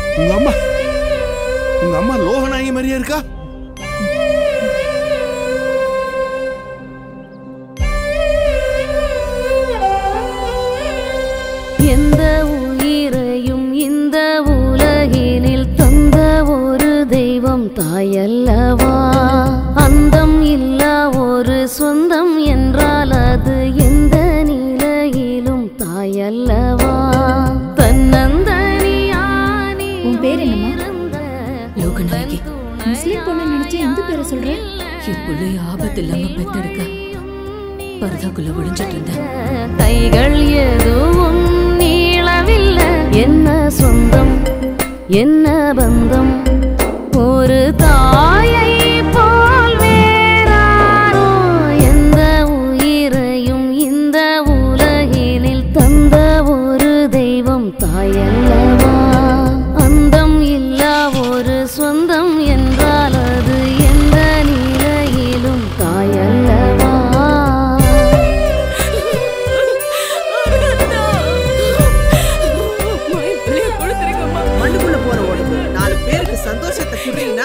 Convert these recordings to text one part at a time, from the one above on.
உங்க அம்மா லோகநாயகி மாதிரியா இருக்கா? எந்த உயிரையும் இந்த உலகினில் தந்த ஒரு தெய்வம் தாயல்லவா. அந்தம் இல்லா ஒரு சொந்தம் என்றால் அது எந்த நிலையிலும் தாயல்லவா. தன்னந்தனியானி. உன் பேர் என்னம்மா? லோகநாயகி. முஸ்லிம் பொண்ணு நினைச்சு எந்த பேரை சொல்ற? என் பிள்ளைய ஆபத்து இல்லாம பெத்தெடுக்க பரதாக்குள்ள ஒளிஞ்சிட்டு இருந்தேன். கைகள் எதுவும் நீளவில்லை. என்ன சொந்தம் என்ன பந்தம் ஒரு தாயை போல் வேறாரோ. எந்த உயிரையும் இந்த உலகினில் தந்த ஒரு தெய்வம் தாயல்லவா. அந்தம் இல்லா ஒரு சொந்தம் என்றால் அது எந்த நிலையிலும் தாயல்லவா. மண்ணுக்குள்ள போற உடம்பு 4 பேருக்கு சந்தோஷத்தை குடுறீங்கன்னா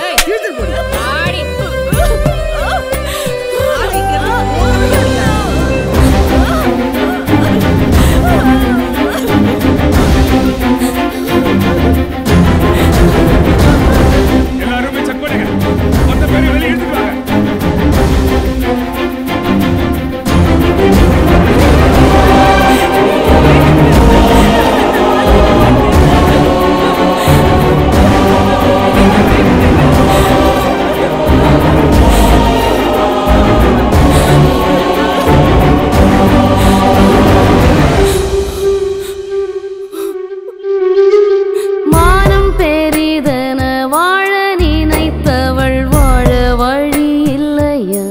எல்லாருமே செக் பண்ணுங்க. மொத்த பேரை வெளியே எடுத்துட்டு வாங்க. மானம் பெரிதென வாழ நினைத்தவள் வாழ வழி இல்லையா.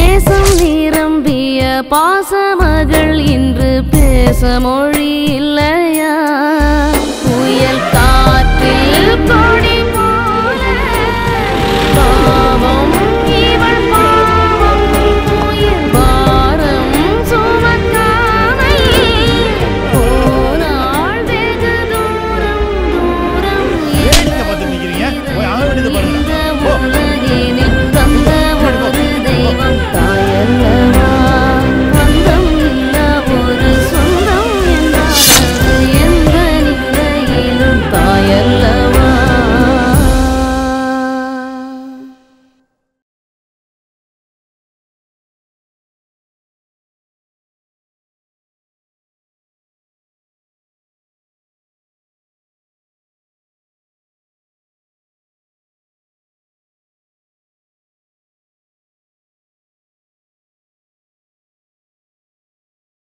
நேசம் நிரம்பிய பாசமகள் இன்று பேச மொழி இல்லை.